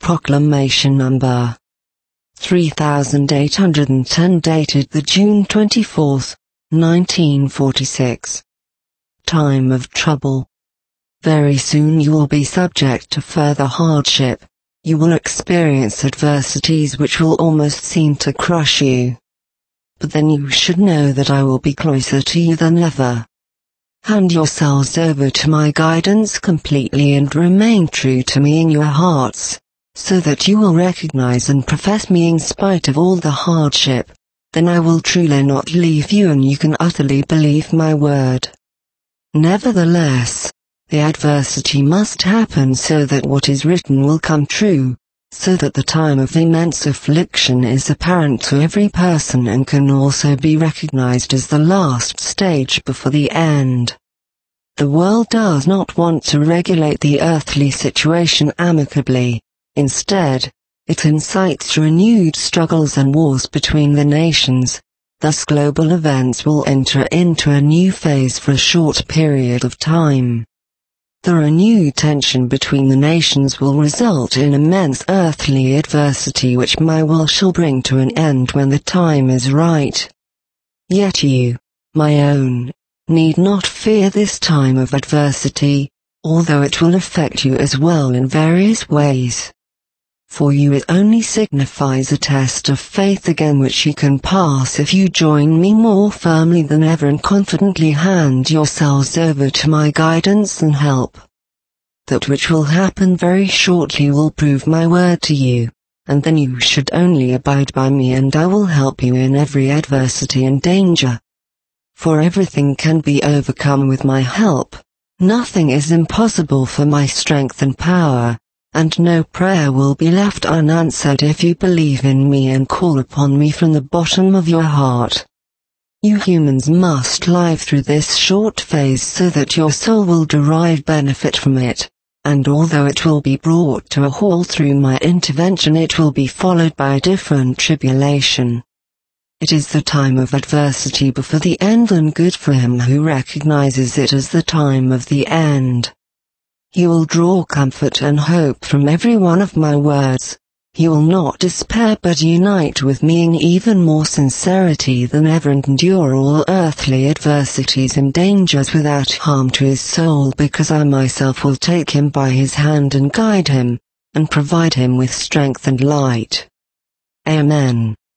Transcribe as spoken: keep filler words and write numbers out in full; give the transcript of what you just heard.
Proclamation number three thousand eight hundred ten, dated the June twenty-fourth, nineteen forty-six. Time of trouble. Very soon you will be subject to further hardship. You will experience adversities which will almost seem to crush you. But then you should know that I will be closer to you than ever. Hand yourselves over to my guidance completely and remain true to me in your hearts, so that you will recognize and profess me in spite of all the hardship. Then I will truly not leave you and you can utterly believe my word. Nevertheless, the adversity must happen so that what is written will come true, so that the time of immense affliction is apparent to every person and can also be recognized as the last stage before the end. The world does not want to regulate the earthly situation amicably. Instead, it incites renewed struggles and wars between the nations. Thus global events will enter into a new phase for a short period of time. The renewed tension between the nations will result in immense earthly adversity which my will shall bring to an end when the time is right. Yet you, my own, need not fear this time of adversity, although it will affect you as well in various ways. For you it only signifies a test of faith again which you can pass if you join me more firmly than ever and confidently hand yourselves over to my guidance and help. That which will happen very shortly will prove my word to you, and then you should only abide by me and I will help you in every adversity and danger. For everything can be overcome with my help, nothing is impossible for my strength and power. And no prayer will be left unanswered if you believe in me and call upon me from the bottom of your heart. You humans must live through this short phase so that your soul will derive benefit from it, and although it will be brought to a halt through my intervention, it will be followed by a different tribulation. It is the time of adversity before the end, and good for him who recognizes it as the time of the end. He will draw comfort and hope from every one of my words. He will not despair but unite with me in even more sincerity than ever and endure all earthly adversities and dangers without harm to his soul, because I myself will take him by his hand and guide him, and provide him with strength and light. Amen.